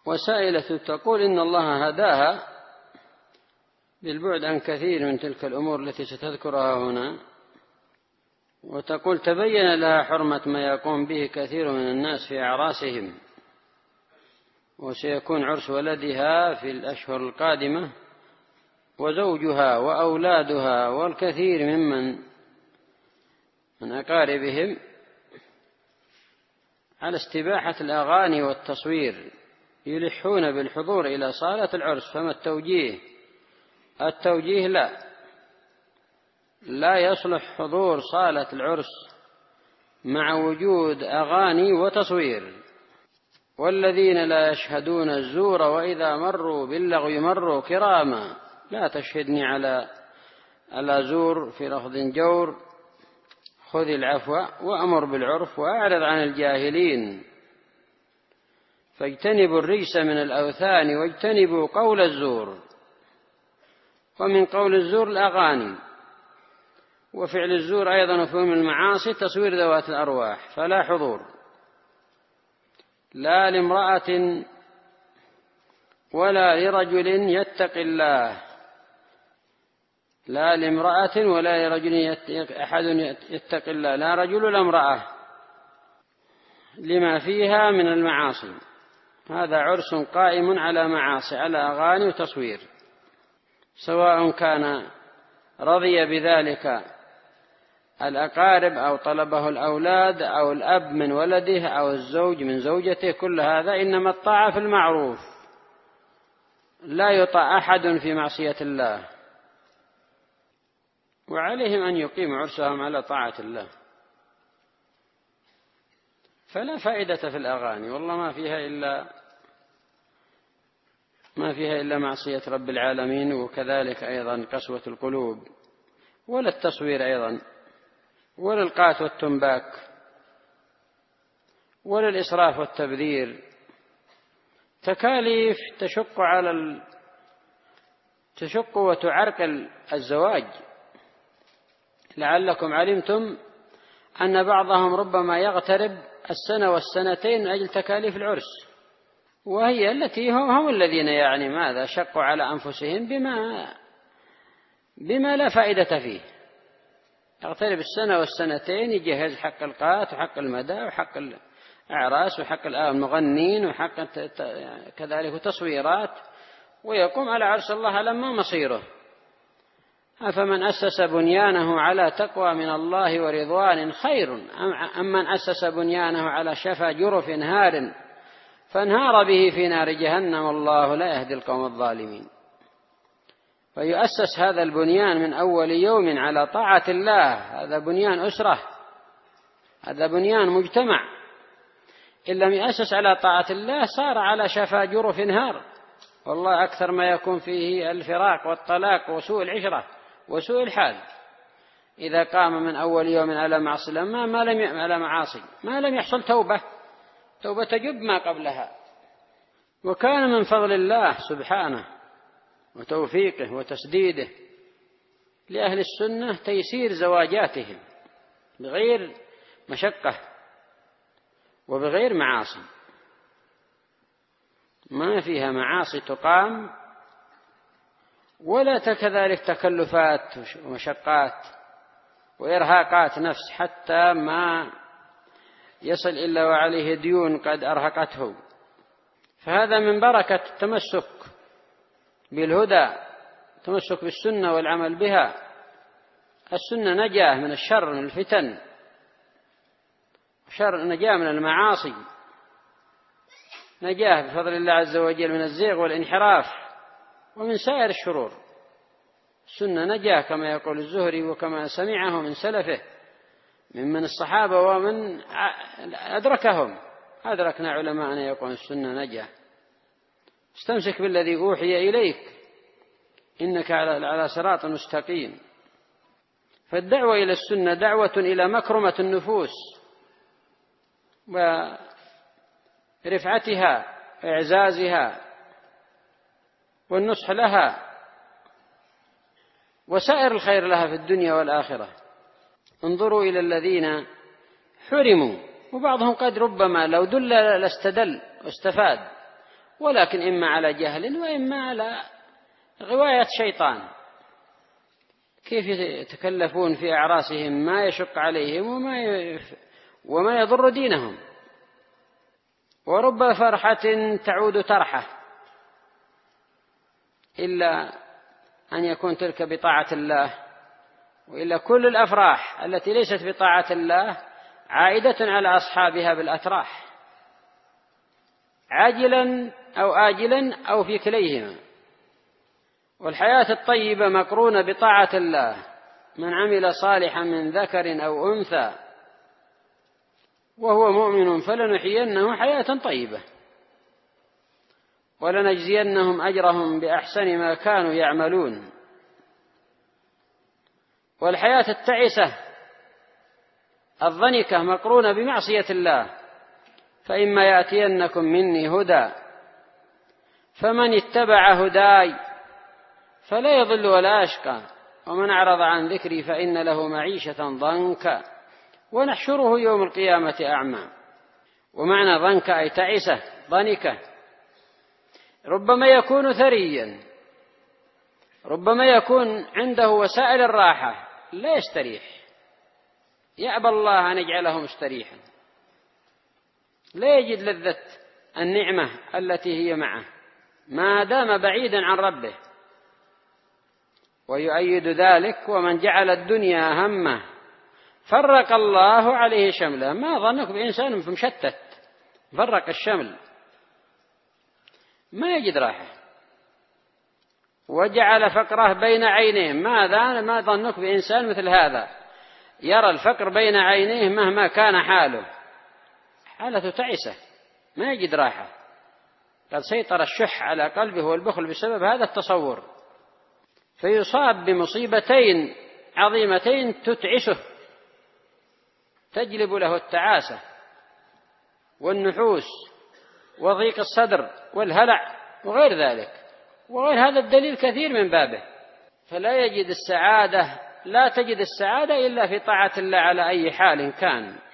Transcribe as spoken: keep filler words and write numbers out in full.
وسائلة تقول إن الله هداها بالبعد عن كثير من تلك الأمور التي ستذكرها هنا، وتقول تبين لها حرمة ما يقوم به كثير من الناس في أعراسهم، وسيكون عرس ولدها في الأشهر القادمة، وزوجها وأولادها والكثير ممن من أقاربهم على استباحة الأغاني والتصوير، يلحون بالحضور إلى صالة العرس. فما التوجيه؟ التوجيه لا لا يصلح حضور صالة العرس مع وجود أغاني وتصوير. والذين لا يشهدون الزور وإذا مروا باللغو مروا كراما. لا تشهدني على على زور في لفظ جور، خذ العفو وأمر بالعرف وأعرض عن الجاهلين. فاجتنبوا الرجس من الأوثان واجتنبوا قول الزور. ومن قول الزور الأغاني، وفعل الزور أيضا وفهم المعاصي تصوير ذوات الأرواح. فلا حضور لا لامرأة ولا لرجل يتقي الله، لا لامرأة ولا لرجل أحد يتقي الله، لا رجل ولا امرأة، لما فيها من المعاصي. هذا عرس قائم على معاصي، على أغاني وتصوير، سواء كان رضي بذلك الأقارب أو طلبه الأولاد أو الأب من ولده أو الزوج من زوجته. كل هذا إنما الطاعة في المعروف، لا يطاع أحد في معصية الله، وعليهم أن يقيموا عرسهم على طاعة الله. فلا فائدة في الأغاني، والله ما فيها إلا ما فيها إلا معصية رب العالمين، وكذلك أيضا قسوة القلوب، ولا التصوير أيضا، ولا القات والتنباك، ولا الإسراف والتبذير. تكاليف تشق على ال... تشق وتعرقل الزواج. لعلكم علمتم أن بعضهم ربما يغترب السنة والسنتين من أجل تكاليف العرس، وهي التي هم الذين يعني ماذا شقوا على أنفسهم بما بما لا فائدة فيه. يغترب السنة والسنتين، يجهز حق القات وحق المدى وحق الأعراس وحق المغنين وحق كذلك تصويرات، ويقوم على عرس الله لما مصيره. أفمن أسس بنيانه على تقوى من الله ورضوان خير أم من أسس بنيانه على شفا جرف هار فانهار به في نار جهنم والله لا يهدي القوم الظالمين. فيؤسس هذا البنيان من أول يوم على طاعة الله. هذا بنيان أسرة، هذا بنيان مجتمع. إن لم يؤسس على طاعة الله صار على شفا جرف هار، والله أكثر ما يكون فيه الفراق والطلاق وسوء العشرة وسوء الحال. إذا قام من أول يوم على معصية ما, ما لم على معاصي ما لم يحصل توبة توبة تجب ما قبلها. وكان من فضل الله سبحانه وتوفيقه وتسديده لأهل السنة تيسير زواجاتهم بغير مشقة وبغير معاصي، ما فيها معاصي تقام ولا كذلك تكلفات ومشقات وإرهاقات نفس، حتى ما يصل إلا وعليه ديون قد أرهقته. فهذا من بركة التمسك بالهدى، التمسك بالسنة والعمل بها. السنة نجاة من الشر، من الفتن، شر نجاة من المعاصي، نجاة بفضل الله عز وجل من الزيغ والانحراف ومن سائر الشرور. السنة نجاة كما يقول الزهري وكما سمعه من سلفه ممن الصحابة ومن أدركهم. أدركنا علماءنا يقول السنة نجاة. استمسك بالذي أوحي إليك إنك على صراط مستقيم. فالدعوة إلى السنة دعوة إلى مكرمة النفوس ورفعتها وإعزازها والنصح لها وسائر الخير لها في الدنيا والآخرة. انظروا إلى الذين حرموا، وبعضهم قد ربما لو دل لاستدل واستفاد، ولكن إما على جهل وإما على غواية شيطان. كيف يتكلفون في أعراسهم ما يشق عليهم وما وما يضر دينهم؟ ورب فرحة تعود ترحة، إلا أن يكون تلك بطاعة الله، وإلا كل الأفراح التي ليست بطاعة الله عائدة على أصحابها بالأتراح، عاجلا أو آجلا أو في كليهما. والحياة الطيبة مقرونة بطاعة الله، من عمل صالحا من ذكر أو أنثى وهو مؤمن فلنحيينه حياة طيبة ولنجزينهم أجرهم بأحسن ما كانوا يعملون. والحياة التعسة الضنكة مقرونة بمعصية الله، فإما يأتينكم مني هدى فمن اتبع هداي فلا يضل ولا أشقى ومن أعرض عن ذكري فإن له معيشة ضنكا ونحشره يوم القيامة أعمى. ومعنى ضنك أي تعسة ضنكة، ربما يكون ثريا، ربما يكون عنده وسائل الراحة لا يستريح، يأبى الله أن يجعله مستريحا، لا يجد لذة النعمة التي هي معه ما دام بعيدا عن ربه. ويؤيد ذلك ومن جعل الدنيا همه فرق الله عليه شمله. ما ظنك بإنسان مشتت فرق الشمل ما يجد راحة، وجعل فقره بين عينيه. ماذا ما ظنك بإنسان مثل هذا يرى الفقر بين عينيه مهما كان حاله، حالة تعسة ما يجد راحة، قد سيطر الشح على قلبه والبخل بسبب هذا التصور، فيصاب بمصيبتين عظيمتين تتعسه، تجلب له التعاسة والنحوس وضيق الصدر والهلع وغير ذلك، وغير هذا الدليل كثير من بابه. فلا يجد السعادة، لا تجد السعادة إلا في طاعة الله على أي حال كان.